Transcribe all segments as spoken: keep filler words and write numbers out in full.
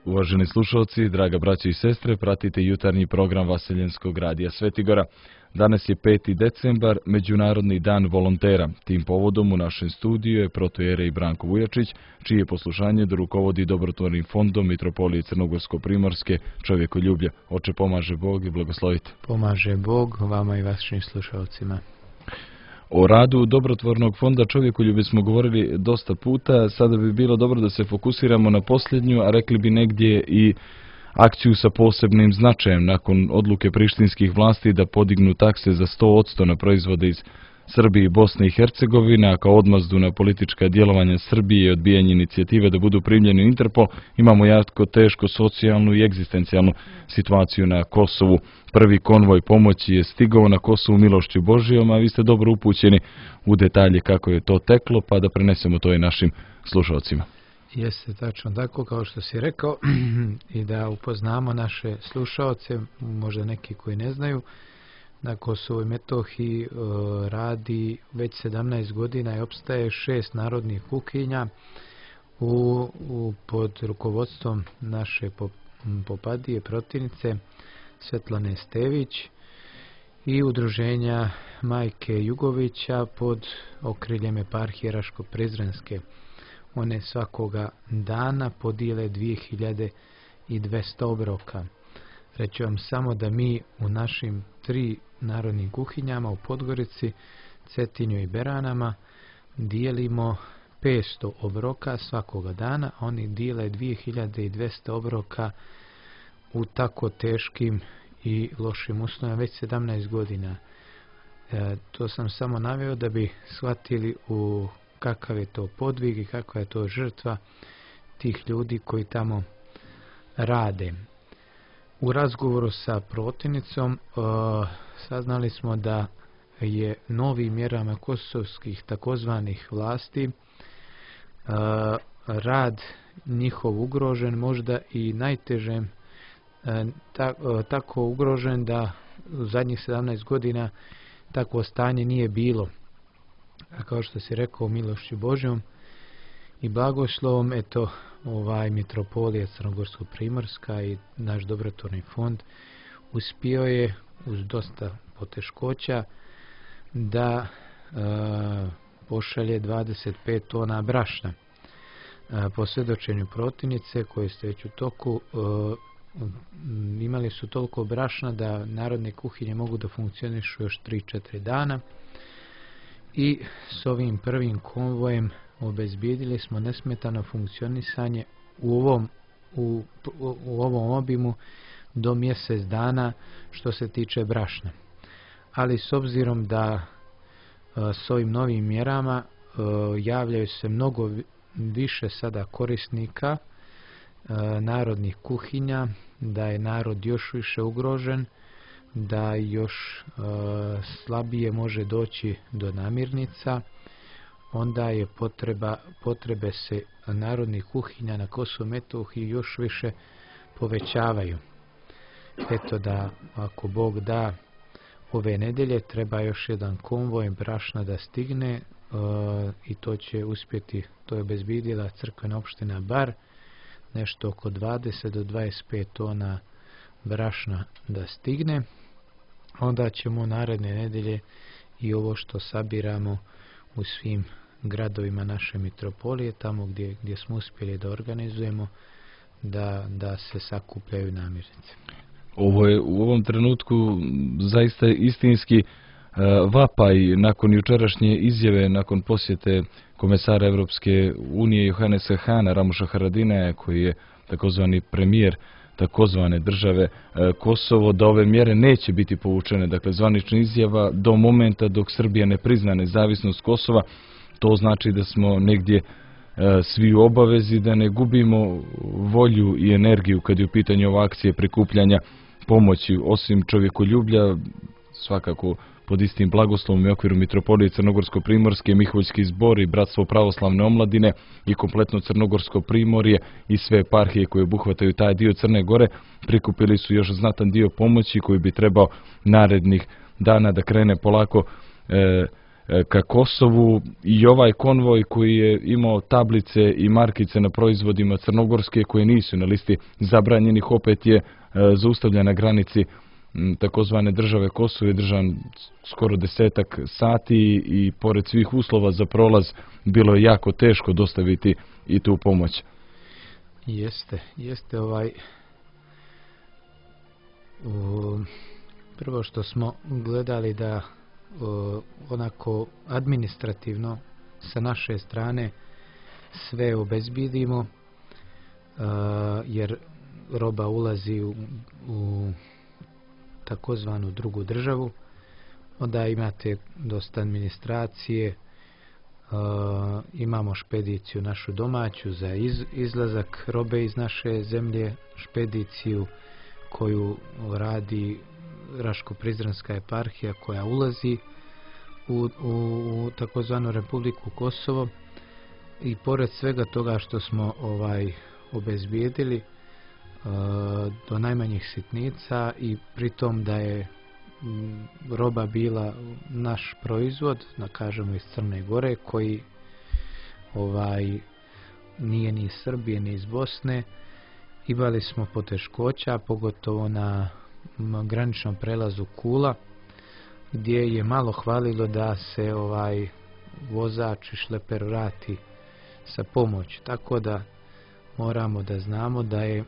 Uvaženi slušalci, draga braćo i sestre, pratite jutarnji program Vaseljenskog radija Svetigora. Danas je peti decembar, Međunarodni dan volontera. Tim povodom u našem studiju je protoijerej Branko Vujačić, čije poslušanje da rukovodi dobrotvornim fondom Mitropolije Crnogorsko-Primorske Čovjekoljublje. Oče, pomaže Bog i blagoslovite. Pomaže Bog vama i vašim slušalcima. O radu dobrotvornog fonda Čovjekoljublje smo govorili dosta puta, sada bi bilo dobro da se fokusiramo na posljednju, a rekli bi negdje i akciju sa posebnim značajem nakon odluke prištinskih vlasti da podignu takse za sto posto na proizvode iz Srbije i Bosne i Hercegovine, a kao odmazdu na politička djelovanja Srbije i odbijanje inicijative da budu primljeni u Interpol, imamo jako tešku socijalnu i egzistencijalnu situaciju na Kosovu. Prvi konvoj pomoći je stigao na Kosovu milošću Božijom, a vi ste dobro upućeni u detalje kako je to teklo, pa da prenesemo to i našim slušalcima. Jeste tačno tako kao što si rekao i da upoznamo naše slušalce, možda neki koji ne znaju. Na Kosovu i Metohiji e, radi već sedamnaest godina i opstaje šest narodnih kuhinja u, u, pod rukovodstvom naše pop, popadije protivnice Svetlane Stević i udruženja Majke Jugovića pod okriljem eparhije Raško-Prizrenske. One svakoga dana podijele dvije hiljade dvjesto obroka. Reću vam samo da mi u našim tri narodnim kuhinjama u Podgorici, Cetinju i Beranama dijelimo petsto obroka svakoga dana. Oni dijele dvije hiljade dvjesto obroka u tako teškim i lošim uslovima već sedamnaest godina. E, to sam samo naveo da bi shvatili u kakav je to podvig i kakva je to žrtva tih ljudi koji tamo rade. U razgovoru sa protivnicom uh, saznali smo da je novim mjerama kosovskih takozvanih vlasti uh, rad njihov ugrožen, možda i najtežem uh, ta, uh, tako ugrožen da u zadnjih sedamnaest godina takvo stanje nije bilo. A kao što si rekao, milošću Božjom i blagoslovom, eto, ovaj Mitropolija Crnogorsko-Primorska i naš dobrotvorni fond uspio je uz dosta poteškoća da e, pošalje dvadeset pet tona brašna. E, po svjedočenju protivnice koje ste već u toku, e, imali su toliko brašna da narodne kuhinje mogu da funkcionišu još tri četiri dana i s ovim prvim konvojem obezbijedili smo nesmetano funkcionisanje u ovom, u, u, u ovom obimu do mjesec dana što se tiče brašna. Ali s obzirom da a, s ovim novim mjerama a, javljaju se mnogo više sada korisnika a, narodnih kuhinja, da je narod još više ugrožen, da još a, slabije može doći do namirnica, onda je potreba, potrebe se narodnih kuhinja na Kosovu i Metohiji još više povećavaju. Eto da, ako Bog da, ove nedelje treba još jedan konvoj brašna da stigne e, i to će uspjeti, to je obezbijedila crkvena opština Bar, nešto oko dvadeset do dvadeset pet tona brašna da stigne. Onda ćemo naredne nedelje i ovo što sabiramo u svim gradovima naše mitropolije, tamo gdje, gdje smo uspjeli da organizujemo, da, da se sakupljaju namirnice. Ovo je u ovom trenutku zaista istinski uh, vapaj nakon jučerašnje izjave, nakon posjete komesara Evropske unije Johannesa Hana, Ramuša Haradinaja, koji je takozvani premijer takozvane države e, Kosovo, da ove mjere neće biti povučene. Dakle, zvanična izjava do momenta dok Srbija ne prizna nezavisnost Kosova, to znači da smo negdje e, svi u obavezi da ne gubimo volju i energiju kad je u pitanju ova akcije prikupljanja pomoći. Osim čovjekoljublja, svakako pod istim blagoslovom i okviru Mitropolije Crnogorsko-Primorske, Miholjski zbor i Bratstvo pravoslavne omladine i kompletno Crnogorsko primorje i sve eparhije koje obuhvataju taj dio Crne Gore prikupili su još znatan dio pomoći koji bi trebao narednih dana da krene polako e, ka Kosovu, i ovaj konvoj koji je imao tablice i markice na proizvodima Crnogorske koje nisu na listi zabranjenih, opet je zaustavljen na granici takozvane države Kosovo, je držan skoro desetak sati i pored svih uslova za prolaz bilo je jako teško dostaviti i tu pomoć. Jeste, jeste ovaj u, prvo što smo gledali da o, onako administrativno sa naše strane sve obezbidimo, a, jer roba ulazi u, u takozvanu drugu državu, onda imate dosta administracije, uh, imamo špediciju našu domaću za iz, izlazak robe iz naše zemlje, špediciju koju radi Raško-Prizrenska eparhija koja ulazi u, u, u takozvanu Republiku Kosovo, i pored svega toga što smo ovaj obezbijedili do najmanjih sitnica, i pritom da je roba bila naš proizvod, da kažemo iz Crne Gore, koji ovaj nije ni iz Srbije ni iz Bosne, imali smo poteškoća, pogotovo na graničnom prelazu Kula, gdje je malo hvalilo da se ovaj vozač i šleper vrati sa pomoć, tako da moramo da znamo da je e,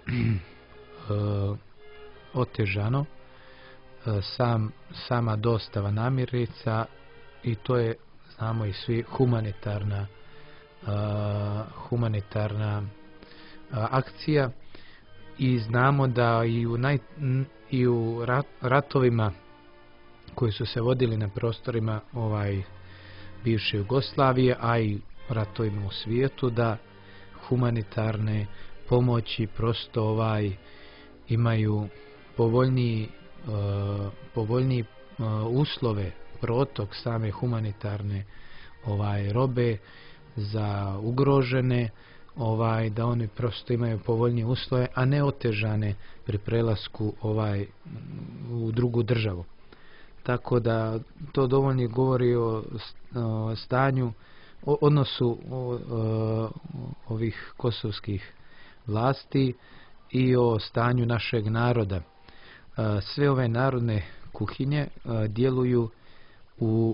otežano e, sam, sama dostava namirnica, i to je, znamo i svi, humanitarna e, humanitarna e, akcija, i znamo da i u, naj, i u rat, ratovima koji su se vodili na prostorima ovaj bivše Jugoslavije, a i ratovima u svijetu, da humanitarne pomoći prosto ovaj imaju povoljniji uh, povoljniji uh, uslove, protok same humanitarne ovaj robe za ugrožene, ovaj da oni prosto imaju povoljnije uslove, a ne otežane pri prelasku ovaj u drugu državu. Tako da to dovoljno govori o, o stanju, o odnosu o, o, ovih kosovskih vlasti i o stanju našeg naroda. Sve ove narodne kuhinje djeluju u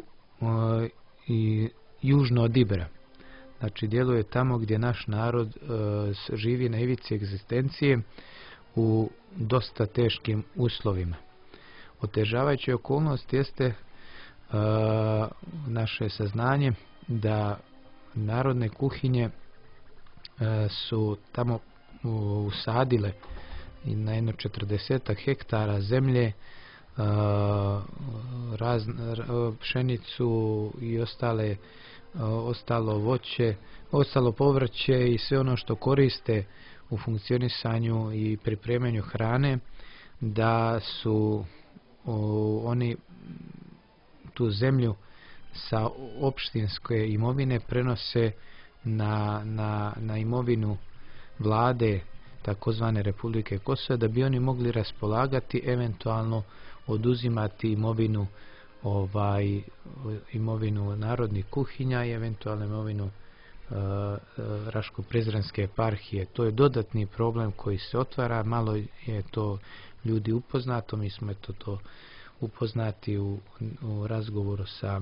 i južno od Ibra. Znači djeluje tamo gdje naš narod živi na ivici egzistencije u dosta teškim uslovima. Otežavajuća okolnost jeste uh, naše saznanje da narodne kuhinje uh, su tamo uh, usadile i na jedno četrdesetak hektara zemlje uh, raz, uh, pšenicu i ostale uh, ostalo voće, ostalo povrće i sve ono što koriste u funkcionisanju i pripremanju hrane, da su O, oni tu zemlju sa opštinske imovine prenose na, na, na imovinu vlade takozvane Republike Kosovo, da bi oni mogli raspolagati, eventualno oduzimati imovinu ovaj imovinu narodnih kuhinja i eventualno imovinu uh, Raško-Prizrenske eparhije. To je dodatni problem koji se otvara, malo je to ljudi upoznato, mi smo eto to upoznati u, u razgovoru sa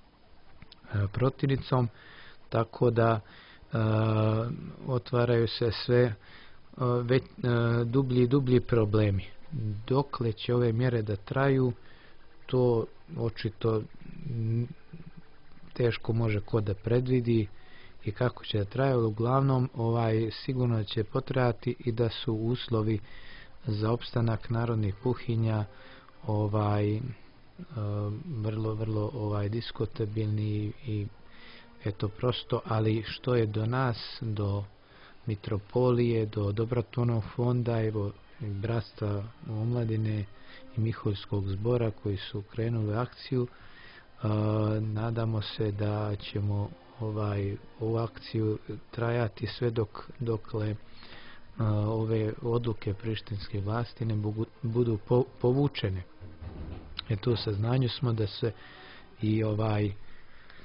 e, protivnicom, tako da e, otvaraju se sve e, već, e, dublji i dublji problemi. Dokle će ove mjere da traju, to očito teško može ko da predvidi i kako će da traju. Uglavnom ovaj sigurno će potrajati i da su uslovi za opstanak narodnih kuhinja ovaj vrlo vrlo ovaj diskutabilni i eto prosto, ali što je do nas, do mitropolije, do Dobrotvornog fonda, evo bratstva omladine i Miholjskog zbora koji su krenuli akciju, a, nadamo se da ćemo ovaj ovu akciju trajati sve dok dokle ove odluke prištinske vlasti ne budu povučene. E tu saznanju smo da se i ovaj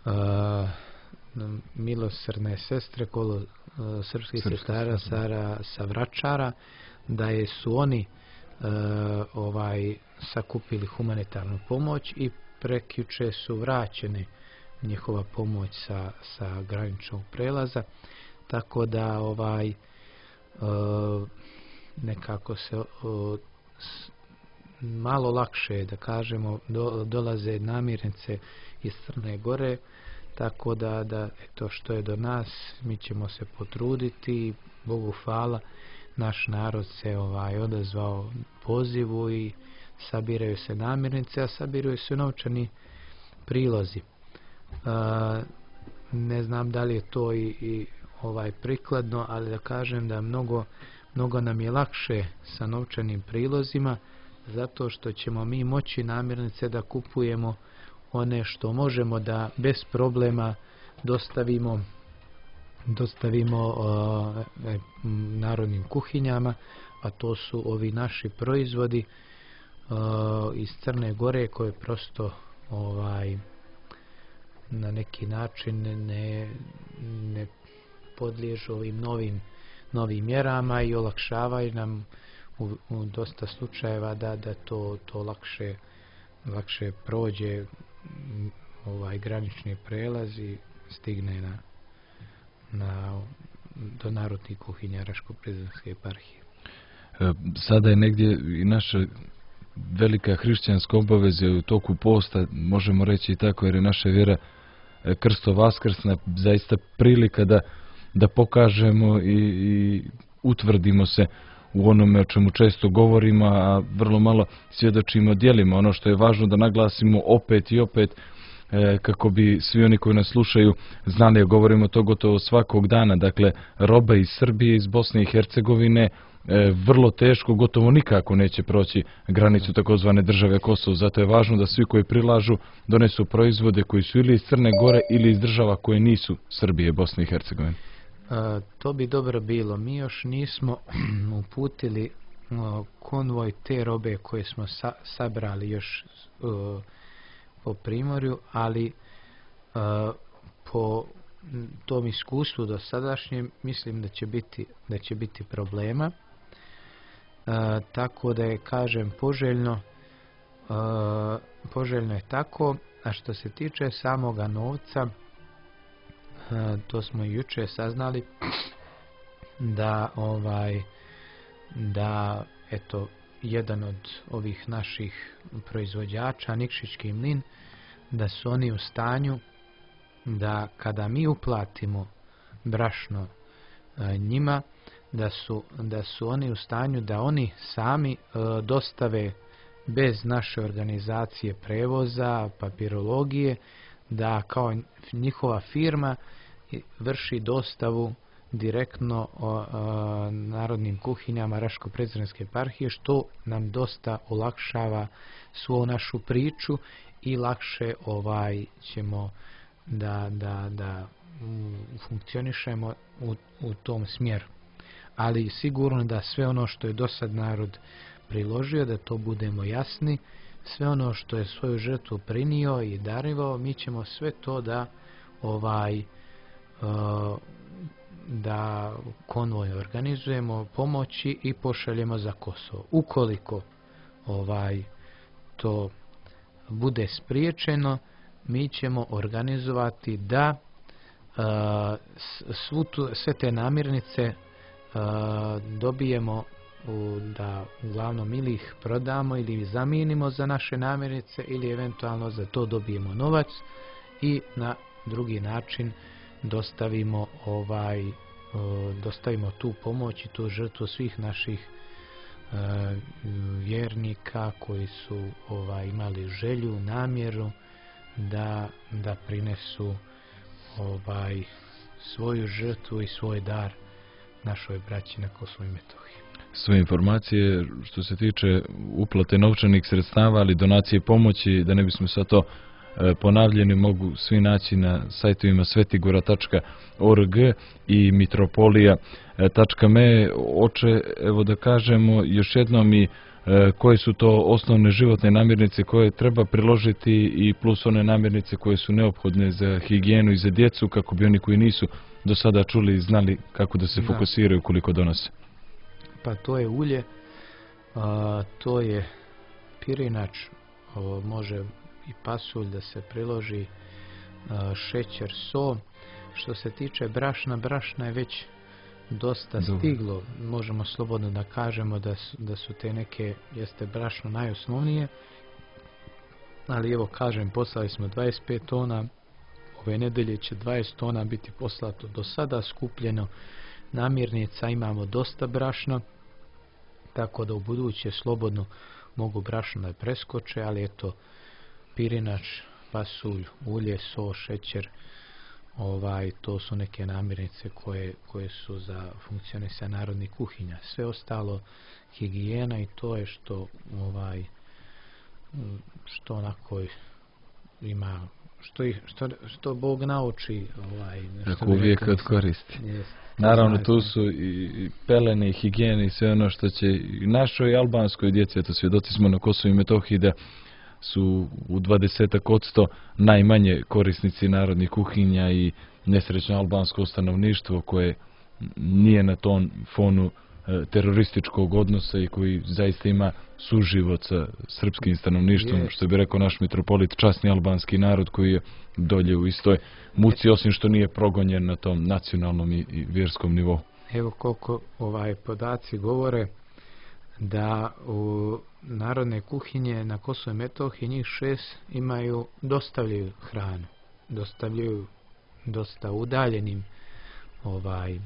milosrdne sestre kolo srpskih sestara Sara sa Vračara, da je su oni uh, ovaj sakupili humanitarnu pomoć i prekjuče su vraćene njihova pomoć sa, sa graničnog prelaza, tako da ovaj uh, nekako se uh, s, malo lakše, da kažemo, do, dolaze namirnice iz Crne Gore, tako da, da eto što je do nas, mi ćemo se potruditi, Bogu hvala, naš narod se ovaj odazvao pozivu i sabiraju se namirnice, a sabiraju se novčani prilozi. A, ne znam da li je to i, i ovaj prikladno, ali da kažem da mnogo, mnogo nam je lakše sa novčanim prilozima, zato što ćemo mi moći namirnice da kupujemo one što možemo da bez problema dostavimo dostavimo uh, e, narodnim kuhinjama, a to su ovi naši proizvodi uh, iz Crne Gore koje prosto ovaj na neki način ne, ne podliježu ovim novim novim mjerama i olakšavaju nam u, u dosta slučajeva da, da to, to lakše lakše prođe ovaj granični prelaz i stigne na, na do narodnih kuhinja Raško-Prizrenske eparhije. Sada je negdje i naša velika hrišćanska obaveza u toku posta, možemo reći i tako, jer je naša vjera krsto vaskrsna, zaista prilika da, da pokažemo i, i utvrdimo se u onome o čemu često govorimo, a vrlo malo svjedočimo djelima. Ono što je važno da naglasimo opet i opet, e, kako bi svi oni koji nas slušaju znali, ja govorimo to gotovo svakog dana, dakle roba iz Srbije, iz Bosne i Hercegovine, e, vrlo teško, gotovo nikako neće proći granicu takozvane države Kosovo. Zato je važno da svi koji prilažu donesu proizvode koji su ili iz Crne Gore ili iz država koje nisu Srbije, Bosne i Hercegovine. Uh, to bi dobro bilo. Mi još nismo uputili uh, konvoj te robe koje smo sa, sabrali još uh, po Primorju, ali uh, po tom iskustvu do sadašnjem mislim da će biti, da će biti problema. Uh, tako da je, kažem, poželjno, uh, poželjno je tako. A što se tiče samoga novca, to smo juče saznali da ovaj da eto jedan od ovih naših proizvođača, Nikšićki mlin, da su oni u stanju da kada mi uplatimo brašno njima, da su, da su oni u stanju da oni sami dostave bez naše organizacije prevoza, papirologije, da kao njihova firma vrši dostavu direktno o, o narodnim kuhinjama Raško-Prizrenske eparhije, što nam dosta olakšava svu našu priču i lakše ovaj ćemo da, da, da funkcionišemo u, u tom smjeru. Ali sigurno da sve ono što je do sad narod priložio, da to budemo jasni, sve ono što je svoju žrtvu prinio i darivao, mi ćemo sve to da ovaj uh, da konvoj organizujemo, pomoći i pošaljemo za Kosovo. Ukoliko ovaj to bude spriječeno, mi ćemo organizovati da uh, svu tu, sve te namirnice uh, dobijemo u, da uglavnom ili ih prodamo ili zamijenimo za naše namirnice ili eventualno za to dobijemo novac i na drugi način dostavimo ovaj dostavimo tu pomoć i tu žrtvu svih naših e, vjernika koji su ovaj imali želju, namjeru da da prinesu ovaj svoju žrtvu i svoj dar našoj braći na Kosovu i Metohiji. Sve informacije što se tiče uplate novčanih sredstava, ali donacije pomoći, da ne bismo sad to e, ponavljeni, mogu svi naći na sajtovima svetigora tačka org i mitropolija tačka me. Oče, evo da kažemo još jednom i koje su to osnovne životne namirnice koje treba priložiti i plus one namirnice koje su neophodne za higijenu i za djecu kako bi oni koji nisu do sada čuli i znali kako da se Da. fokusiraju koliko donose. Pa to je ulje, a, to je pirinač, o, može i pasulj da se priloži, a, šećer, so. Što se tiče brašna, brašna je već dosta Dobro. stiglo. Možemo slobodno da kažemo da su, da su te neke, jeste brašno najosnovnije, ali evo kažem, poslali smo dvadeset pet tona, ove nedelje će dvadeset tona biti poslato, do sada skupljeno namirnica, imamo dosta brašna, tako da u buduće slobodno mogu brašno da preskoče, ali eto, pirinač, pasulj, ulje, so, šećer, ovaj, to su neke namirnice koje, koje su za funkcionisanje narodnih kuhinja. Sve ostalo, higijena i to je što, ovaj, što onako ima, što, ih, što, što Bog nauči, ovaj, Tako uvijek od koristi. Jest. Naravno, Znači, tu su i pelene, i higijene i sve ono što će i našoj i albanskoj djeci, eto svjedoci smo na Kosovu i Metohiji da su u dvadesetak odsto najmanje korisnici narodnih kuhinja i nesrećno albansko stanovništvo koje nije na tom fonu e, terorističkog odnosa i koji zaista ima suživot sa srpskim stanovništvom, Jest. što bi rekao naš mitropolit, časni albanski narod koji je dolje u istoj muci, osim što nije progonjen na tom nacionalnom i, i vjerskom nivou. Evo koliko ovaj podaci govore da u narodne kuhinje na Kosovu i Metohiji njih šest imaju, dostavljaju hranu, dostavljaju dosta udaljenim ovaj e,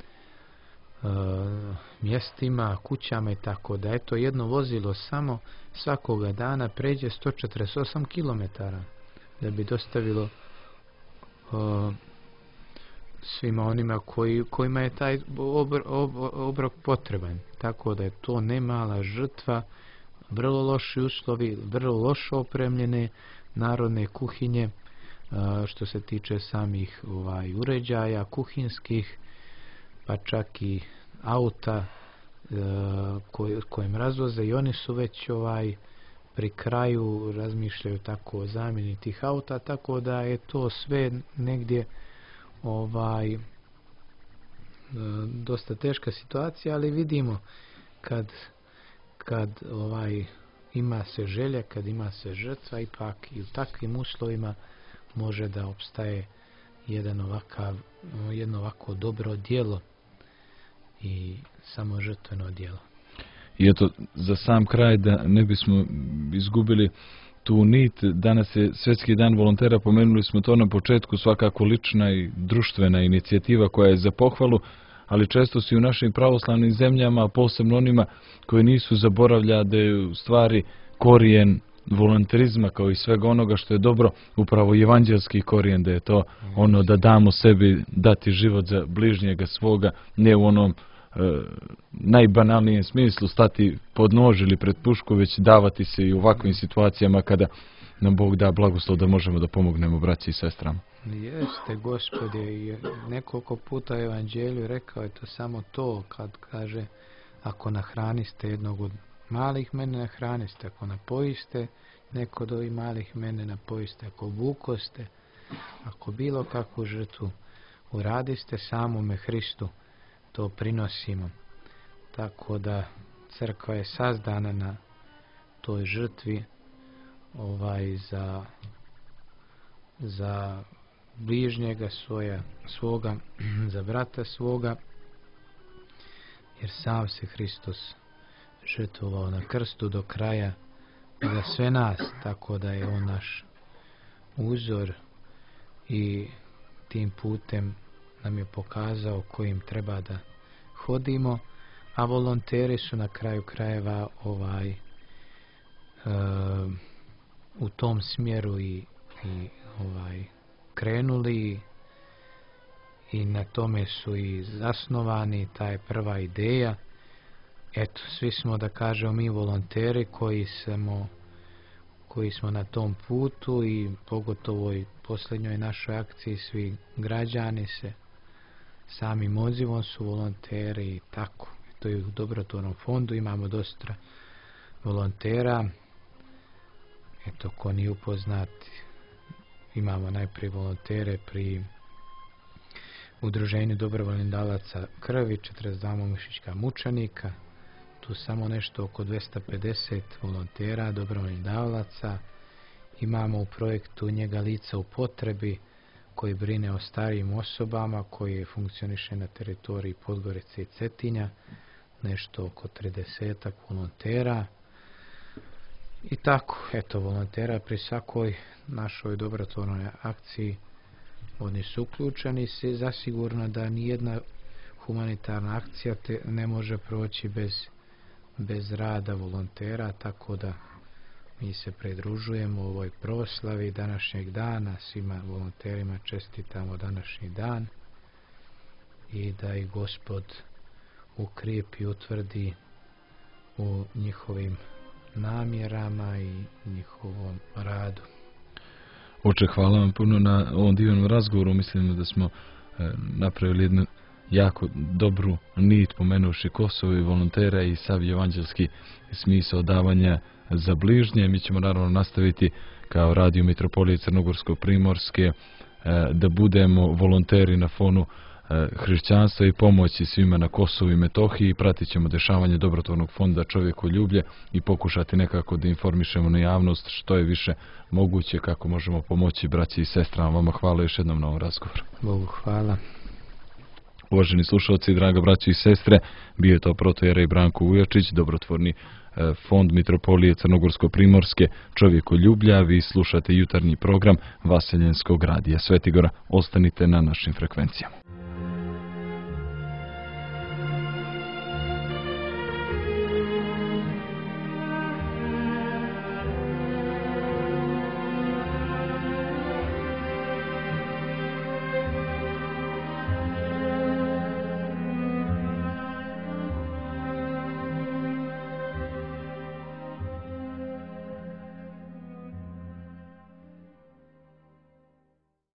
mjestima, kućama i tako da eto jedno vozilo samo svakoga dana pređe sto četrdeset osam kilometara da bi dostavilo e, svima onima koji, kojima je taj obr, ob, obrok potreban. Tako da je to nemala žrtva, vrlo loši uslovi, vrlo loše opremljene narodne kuhinje, a, što se tiče samih ovaj, uređaja kuhinskih, pa čak i auta a, koj, kojim razvoze i oni su već ovaj pri kraju, razmišljaju tako o zamjeni tih auta, tako da je to sve negdje ovaj e, dosta teška situacija, ali vidimo kad kad ovaj ima se želja, kad ima se žrtva, ipak i u takvim uslovima može da opstaje jedan ovakav, jedno ovako dobro djelo i samo žrtveno djelo. I eto, za sam kraj da ne bismo izgubili tu nit, danas je Svjetski dan volontera, pomenuli smo to na početku, svakako lična i društvena inicijativa koja je za pohvalu, ali često su i u našim pravoslavnim zemljama, posebno onima koji nisu zaboravlja da je u stvari korijen volonterizma kao i svega onoga što je dobro, upravo evanđelski korijen, da je to ono da damo sebi dati život za bližnjega svoga, ne u onom e, najbanalnijem smislu stati pod nož ili pred pušku, već davati se i u ovakvim situacijama kada nam Bog da blagoslov da možemo da pomognemo braći i sestrama. Jeste, Gospod je i nekoliko puta u evanđelju rekao je to samo to, kad kaže ako nahraniste jednog od malih, mene nahraniste, ako napojiste neko od ovih malih, mene napojiste, ako vukoste, ako bilo kakvu žrtvu uradiste, samome Hristu to prinosimo. Tako da crkva je sazdana na toj žrtvi ovaj za za bližnjega svoja, svoga, za brata svoga, jer sam se Hristos žrtvovao na krstu do kraja za sve nas, tako da je on naš uzor i tim putem nam je pokazao kojim treba da hodimo, a volonteri su na kraju krajeva ovaj e, u tom smjeru i, i ovaj krenuli i na tome su i zasnovani, ta je prva ideja. Eto, svi smo, da kažemo, mi volonteri koji smo, koji smo na tom putu i pogotovo i posljednjoj našoj akciji svi građani se samim odzivom su volonteri i tako. To je u dobrotvornom fondu, imamo dosta volontera. Eto, ko nije upoznat, imamo najprije volontere pri Udruženju dobrovoljnih davaca krvi, četrdeset dva momišićka mučenika. Tu samo nešto oko dvesta pedeset volontera, dobrovoljnih davalaca. Imamo u projektu Njega lica u potrebi, koji brine o starijim osobama, koji funkcioniše na teritoriji Podgorice i Cetinja, nešto oko tridesetak volontera. I tako, eto, volontera pri svakoj našoj dobrotvornoj akciji, oni su uključeni, se zasigurno da nijedna humanitarna akcija te ne može proći bez, bez rada volontera, tako da mi se pridružujemo u ovoj proslavi današnjeg dana, svima volonterima čestitamo današnji dan i da ih Gospod ukrijepi i utvrdi u njihovim namjerama i njihovom radu. Oče, hvala vam puno na ovom divnom razgovoru. Mislim da smo e, napravili jednu jako dobru nit, pomenuši Kosovo i volontera i sav evanđelski smisao davanja za bližnje. Mi ćemo naravno nastaviti kao Radio Mitropolije Crnogorsko-Primorske e, da budemo volonteri na fonu e, hrišćanstva i pomoći svima na Kosovu i Metohiji. Pratit ćemo dešavanje dobrotvornog fonda Čovjekoljublje i pokušati nekako da informišemo na javnost što je više moguće kako možemo pomoći braći i sestrama. Vama hvala još jednom na ovom razgovoru. Bogu hvala. Uvaženi slušalci, draga braći i sestre, bio je to protojerej Branko Ujačić, dobrotvorni e, fond Mitropolije Crnogorsko-Primorske Čovjekoljublja. Vi slušate jutarnji program Vaseljenskog radija Svetigora. Ostanite na našim frekvencijama.